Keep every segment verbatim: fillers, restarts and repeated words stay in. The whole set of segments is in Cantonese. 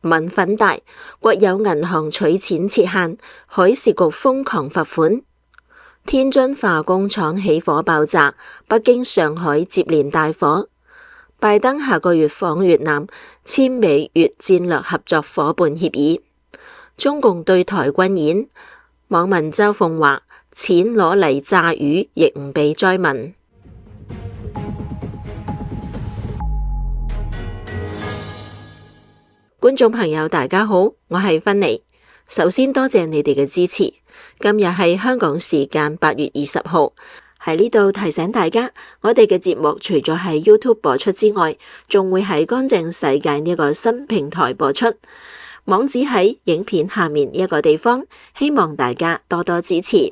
民憤大，國有銀行取錢設限，海事局瘋狂罰款。天津化工廠起火爆炸，北京、上海接連大火。拜登下個月訪越南，簽美越戰略合作夥伴協議。中共對台軍演，網民嘲諷話：錢攞嚟炸魚，亦唔俾災民。觀眾朋友大家好，我係芬妮。首先多謝你哋嘅支持。今日係香港時間八月二十號，喺呢度提醒大家，我哋嘅節目除咗喺 YouTube 播出之外，仲會喺乾淨世界呢個新平台播出。網址喺影片下面呢一個地方，希望大家多多支持。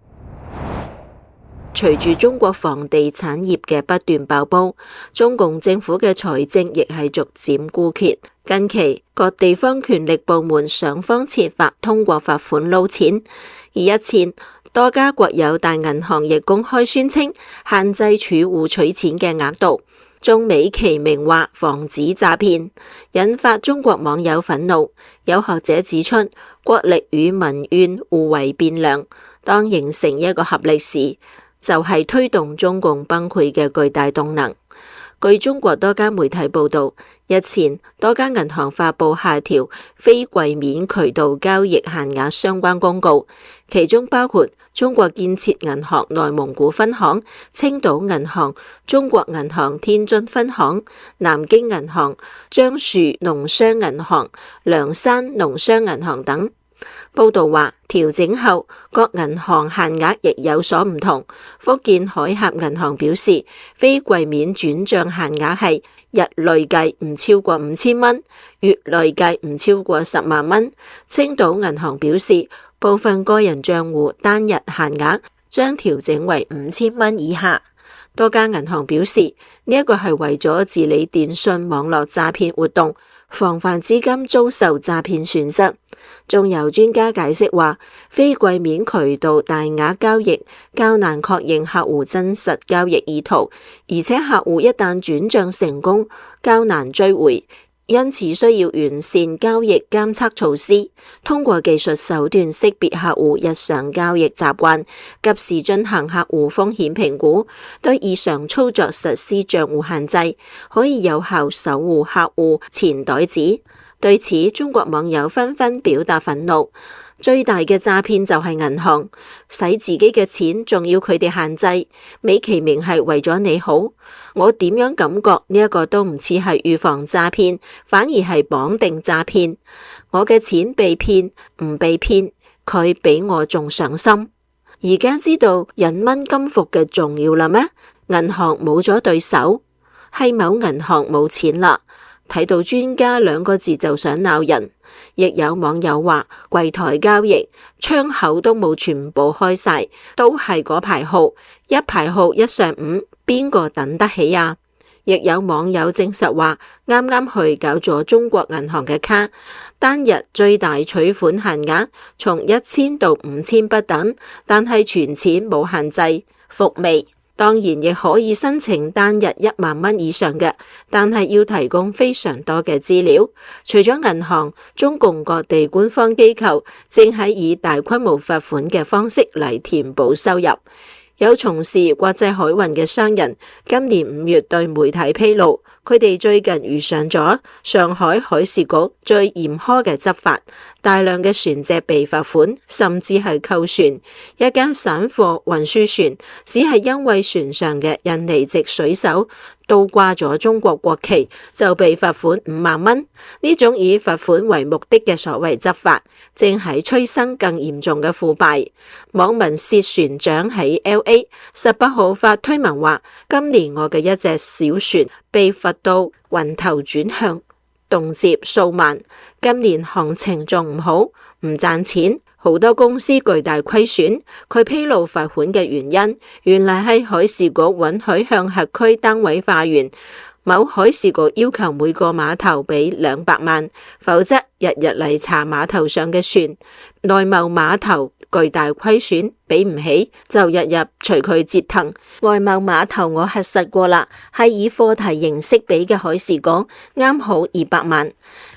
隨住中國房地產業嘅不斷爆煲，中共政府嘅財政亦係逐漸枯竭。近期各地方權力部門想方設法通過罰款撈錢，而日前多家國有大銀行亦公開宣稱限制儲戶取錢嘅額度，仲美其名話防止詐騙，引發中國網友憤怒。有學者指出，國力與民怨互為變量，當形成一個合力時，就係推動中共崩潰嘅巨大動能。據中國多家媒體報道，日前多家銀行發布下調非櫃面渠道交易限額相關公告，其中包括中國建設銀行內蒙古分行、青島銀行、中國銀行天津分行、南京銀行、樟樹農商銀行、涼山農商銀行等。報道話，調整後各銀行限額亦有所唔同。福建海峽銀行表示，非櫃面轉賬限額係日累計唔超過五千蚊，月累計唔超過十萬蚊。青島銀行表示，部分個人賬戶單日限額將調整為五千蚊以下。多家銀行表示，呢一個係為咗治理電信網絡詐騙活動，防範資金遭受詐騙損失。仲有專家解釋話，非櫃面渠道大額交易較難確認客戶真實交易意圖，而且客戶一旦轉賬成功，較難追回，因此需要完善交易監測措施，通過技術手段識別客戶日常交易習慣，及時進行客戶風險評估，對異常操作實施賬戶限制，可以有效守護客戶錢袋子。對此，中國網友紛紛表達憤怒。最大嘅詐騙就係銀行，使自己嘅錢仲要佢哋限制，美其名係為咗你好。我點樣感覺呢一個都唔似係預防詐騙，反而係綁定詐騙。我嘅錢被騙唔被騙，佢比我仲上心。而家知道人蚊金服嘅重要啦咩？銀行冇咗對手，係某銀行冇錢啦。睇到專家兩個字就想鬧人，亦有網友話櫃台交易窗口都冇全部開晒，都係嗰排號，一排號一上午，邊個等得起啊？亦有網友證實話，啱啱去搞咗中國銀行嘅卡，單日最大取款限額從一千到五千不等，但係存錢冇限制，伏味。當然亦可以申請單日一萬蚊以上嘅，但係要提供非常多嘅資料。除咗銀行，中共各地官方機構正係以大規模罰款嘅方式嚟填補收入。有從事國際海運嘅商人今年五月對媒體披露，佢哋最近遇上咗上海海事局最嚴苛嘅執法，大量嘅船隻被罰款，甚至係扣船。一間散貨運輸船只係因為船上嘅印尼籍水手倒掛咗中國國旗，就被罰款五萬蚊。呢種以罰款為目的嘅所謂執法，正係催生更嚴重嘅腐敗。網民涉船長喺 L A 十八號發推文話，今年我嘅一隻小船被罰到暈頭轉向，動輒數萬。今年行情仲唔好，唔賺錢，好多公司巨大虧損。佢披露罰款嘅原因，原來係海事局允許向轄區單位化緣。某海事局要求每個碼頭俾兩百萬，否則日日嚟查碼頭上嘅船。內貿碼頭巨大虧損，俾唔起就日日隨佢折騰。外貿碼頭我核實過啦，係以課題形式俾嘅海事局，啱好二百萬。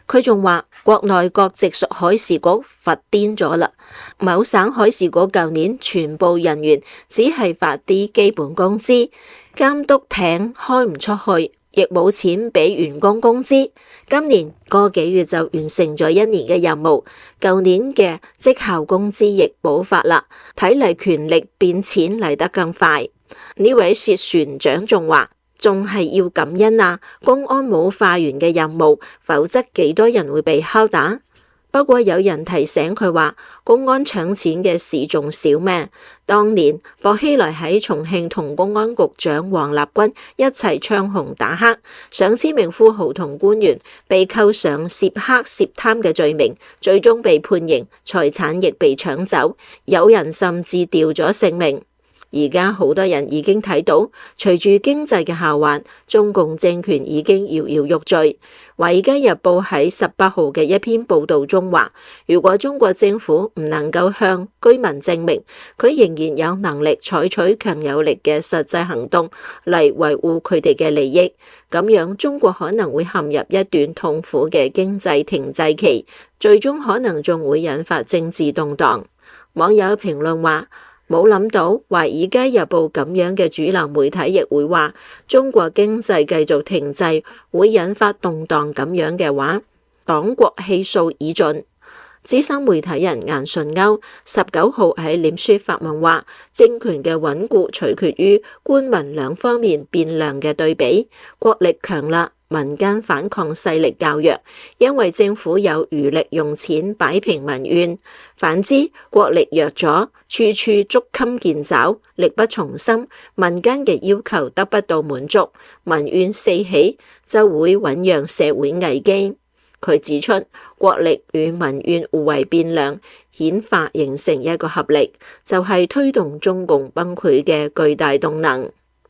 佢仲話國內各直屬海事局發癲咗啦，某省海事局舊年全部人員只係發啲基本工資，監督艇開唔出去，亦冇錢俾員工工資。今年個幾月就完成咗一年嘅任務，舊年嘅績效工資亦補發啦，睇嚟權力變錢嚟得更快。呢位薛船長仲話，仲係要感恩啊！公安冇化完嘅任務，否則幾多人會被敲打。不過有人提醒佢話，公安搶錢嘅事仲少咩？當年薄熙來喺重慶同公安局長王立軍一齊唱紅打黑，上千名富豪同官員被扣上涉黑涉貪嘅罪名，最終被判刑，財產亦被搶走，有人甚至掉咗性命。而家好多人已經睇到，隨住經濟嘅下滑，中共政權已經搖搖欲墜。華爾街日報喺十八號嘅一篇報道中話，如果中國政府唔能夠向居民證明佢仍然有能力採取強有力嘅實際行動嚟維護佢哋嘅利益，咁樣中國可能會陷入一段痛苦嘅經濟停滯期，最終可能仲會引發政治動盪。網友評論話，冇諗到華爾街日報咁樣嘅主流媒體亦會話中國經濟繼續停滯會引發動盪，咁樣嘅話，黨國氣數已盡。資深媒體人顏純鈎十九號喺臉書發文話，政權嘅穩固取決於官民兩方面變量嘅對比，國力強啦，民間反抗勢力較弱，因為政府有餘力用錢擺平民怨；反之，國力弱咗，處處捉襟見肘，力不從心，民間嘅要求得不到滿足，民怨四起，就會醞釀社會危機。佢指出，國力與民怨互為變量，顯化形成一個合力，就係、是、推動中共崩潰嘅巨大動能。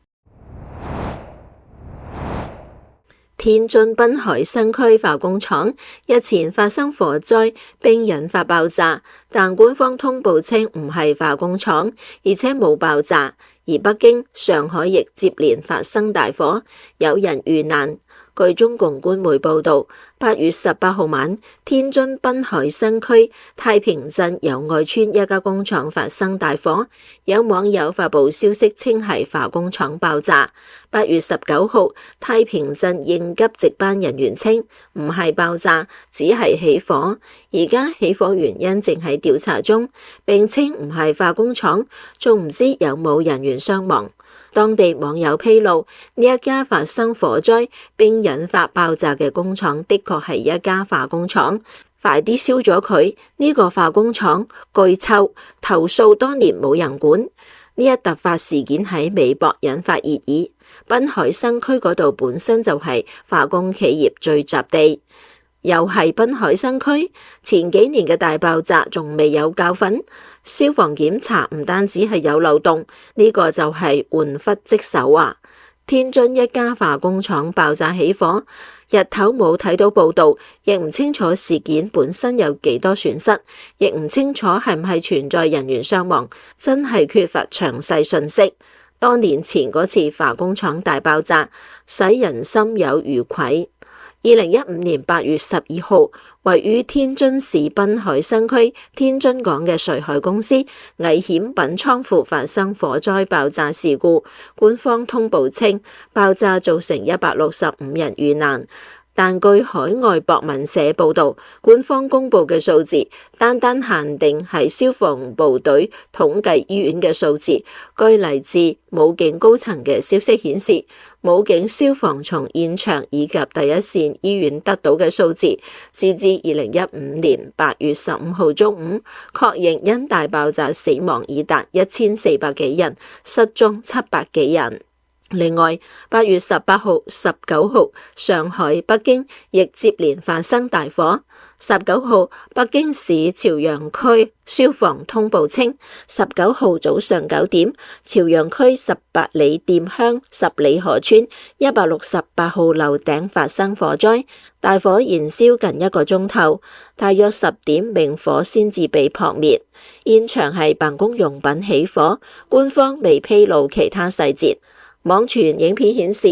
天津濱海新區化工廠日前發生火災並引發爆炸，但官方通報稱唔係化工廠，而且冇爆炸。而北京、上海亦接連發生大火，有人遇難。據中共官媒報道，八月十八號晚，天津濱海新區太平鎮友愛村一家工廠發生大火，有網友發布消息稱係化工廠爆炸。八月十九號，太平鎮應急值班人員稱唔係爆炸，只係起火，而家起火原因正喺調查中，並稱唔係化工廠，仲唔知有冇人員傷亡。當地網友披露，呢一家發生火災並引發爆炸嘅工廠的確係一家化工廠，快啲燒咗佢！呢個化工廠巨臭，投訴多年冇人管。呢一突發事件喺微博引發熱議。濱海新區嗰度本身就係化工企業聚集地，又係濱海新區，前幾年嘅大爆炸仲未有教訓。消防檢查唔單止係有漏洞，呢個就係玩忽職守啊！天津一家化工廠爆炸起火，日頭冇睇到報道，亦唔清楚事件本身有幾多損失，亦唔清楚係唔係存在人員傷亡，真係缺乏詳細信息。多年前嗰次化工廠大爆炸，使人心有餘悸。二零一五年八月十二號，位於天津市濱海新區天津港嘅瑞海公司危險品倉庫發生火災爆炸事故，官方通報稱爆炸造成一百六十五人遇難。但據海外博文社報道，官方公布嘅數字單單限定係消防部隊統計醫院嘅數字。據嚟自武警高層嘅消息顯示，武警消防從現場以及第一線醫院得到嘅數字，截至二零一五年八月十五號中午，確認因大爆炸死亡已達一千四百幾人，失蹤七百幾人。另外，八月十八號、十九號，上海、北京亦接連發生大火。十九號，北京市朝陽區消防通報稱，十九號早上九點，朝陽區十八里店鄉十里河村一百六十八號樓頂發生火災，大火燃燒近一個鐘頭，大約十點明火先至被撲滅。現場係辦公用品起火，官方未披露其他細節。網傳影片顯示，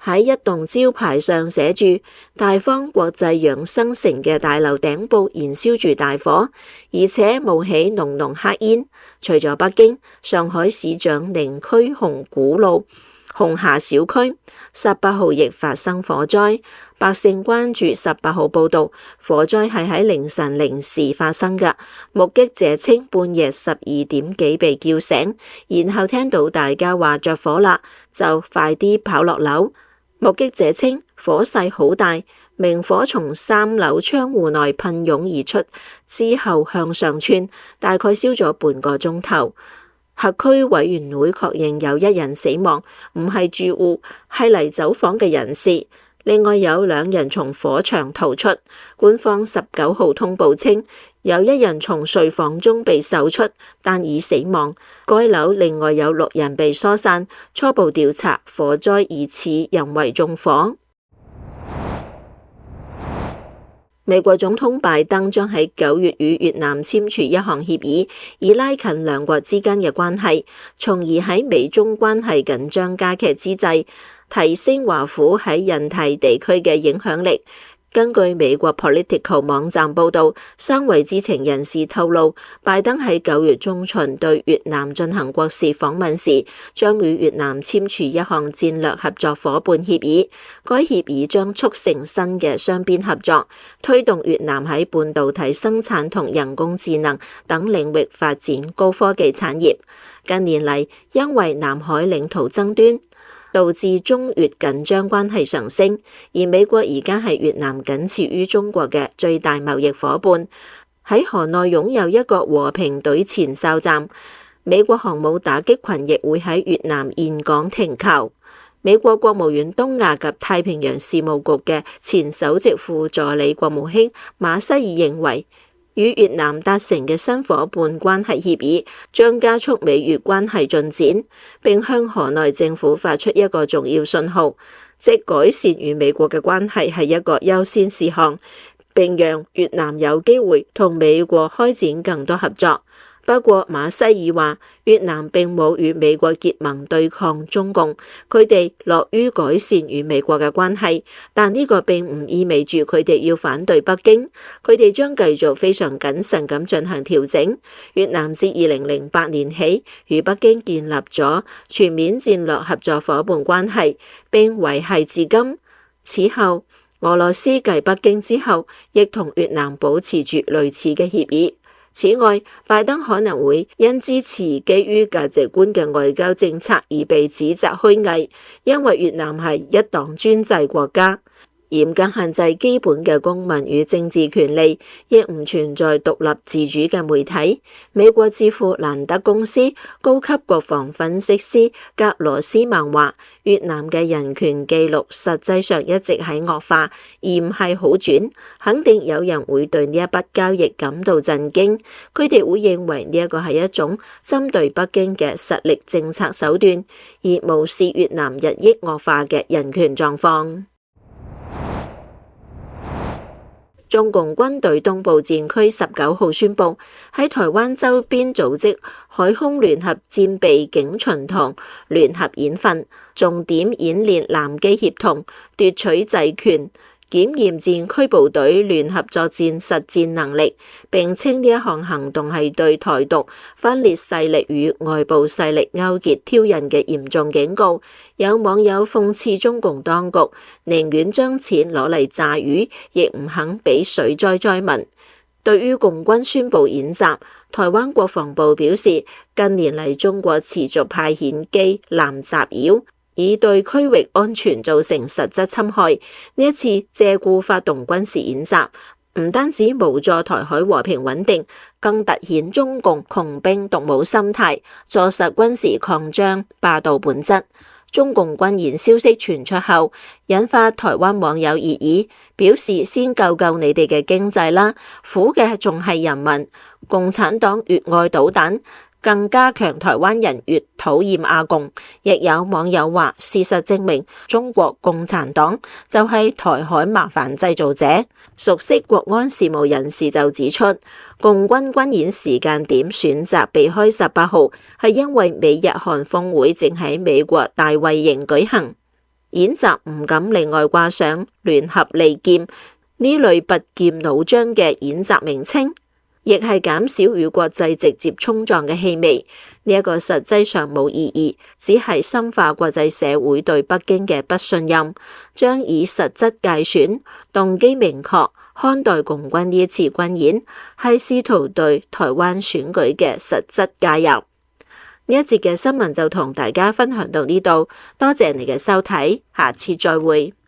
喺一棟招牌上寫住大方國際養生城嘅大樓頂部燃燒住大火，而且冒起濃濃黑煙。除咗北京，上海市長寧區紅古路紅霞小區十八號亦發生火災，百姓關注十八號報道，火災係喺凌晨零時發生嘅。目擊者稱半夜十二點幾被叫醒，然後聽到大家話着火啦，就快啲跑落樓。目擊者稱火勢好大，明火從三樓窗戶內噴湧而出，之後向上竄，大概燒咗半個鐘頭。轄區委員會確認有一人死亡，唔係住戶，係嚟走訪嘅人士。另外有兩人從火場逃出。官方十九號通報稱，有一人從睡房中被搜出，但已死亡。該樓另外有六人被疏散，初步調查火災疑似人為縱火。美國總統拜登將喺九月與越南簽署一項協議，以拉近兩國之間嘅關係，從而喺美中關係緊張加劇之際，提升華府喺印太地區嘅影響力。根據美國 Politico 網站報道，三位知情人士透露，拜登喺九月中旬對越南進行國事訪問時，將與越南簽署一項戰略合作夥伴協議。該協議將促成新嘅雙邊合作，推動越南喺半導體生產同人工智能等領域發展高科技產業。近年嚟，因為南海領土爭端，導致中越緊張關係上升，而美國而家係越南僅次於中國嘅最大貿易夥伴，喺河內擁有一個和平隊前哨站。美國航母打擊群亦會喺越南峴港停靠。美國國務院東亞及太平洋事務局嘅前首席副助理國務卿馬西爾認為，與越南達成嘅新夥伴關係協議將加速美越關係進展，並向河內政府發出一個重要信號，即改善與美國嘅關係係一個優先事項，並讓越南有機會同美國開展更多合作。不過馬西爾話，越南並冇與美國結盟對抗中共，佢哋樂於改善與美國嘅關係，但呢個並唔意味住佢哋要反對北京，佢哋將繼續非常謹慎咁進行調整。越南自二零零八年起與北京建立咗全面戰略合作夥伴關係，並維繫至今。此後，俄羅斯繼北京之後，亦同越南保持住類似嘅協議。此外，拜登可能會因支持基於價值觀嘅外交政策而被指責虛偽，因為越南係一黨專制國家，嚴格限制基本嘅公民與政治權利，亦唔存在獨立自主嘅媒體。美國智庫蘭德公司高級國防分析師格羅斯曼話，越南嘅人權記錄實際上一直喺惡化，而唔係好轉。肯定有人會對呢一筆交易感到震驚，佢哋會認為呢一個係一種針對北京嘅實力政策手段，而無視越南日益惡化嘅人權狀況。中共軍隊東部戰區十九號宣布，喺台灣周邊組織海空聯合戰備警巡同聯合演訓，重點演練南機協同、奪取制權、檢驗戰區部隊聯合作戰實戰能力，並稱呢一項行動係對台獨分裂勢力與外部勢力勾結挑釁嘅嚴重警告。有網友諷刺中共當局寧願將錢攞嚟炸魚，亦唔肯俾水災災民。對於共軍宣布演習，台灣國防部表示，近年嚟中國持續派遣機艦襲擾，以對區域安全造成實質侵害。呢一次借故發動軍事演習，唔單止無助台海和平穩定，更凸顯中共窮兵黷武心態，坐實軍事擴張霸道本質。中共軍演消息傳出後，引發台灣網友熱議，表示先救救你哋嘅經濟啦，苦嘅仲係人民。共產黨越愛搗蛋，更加強台灣人越討厭阿共。亦有網友話，事實證明中國共產黨就係台海麻煩製造者。熟悉國安事務人士就指出，共軍軍演時間點選擇避開十八號，係因為美日韓峰會正喺美國大衛營舉行。 演習唔敢另外掛上聯合利劍呢類拔劍腦漿嘅演習名稱，亦係減少與國際直接衝撞嘅氣味。呢、這、一個實際上冇意義，只係深化國際社會對北京嘅不信任，將以實質介選、動機明確看待共軍呢一次軍演，係試圖對台灣選舉嘅實質介入。呢一節嘅新聞就同大家分享到呢度，多謝你嘅收睇，下次再會。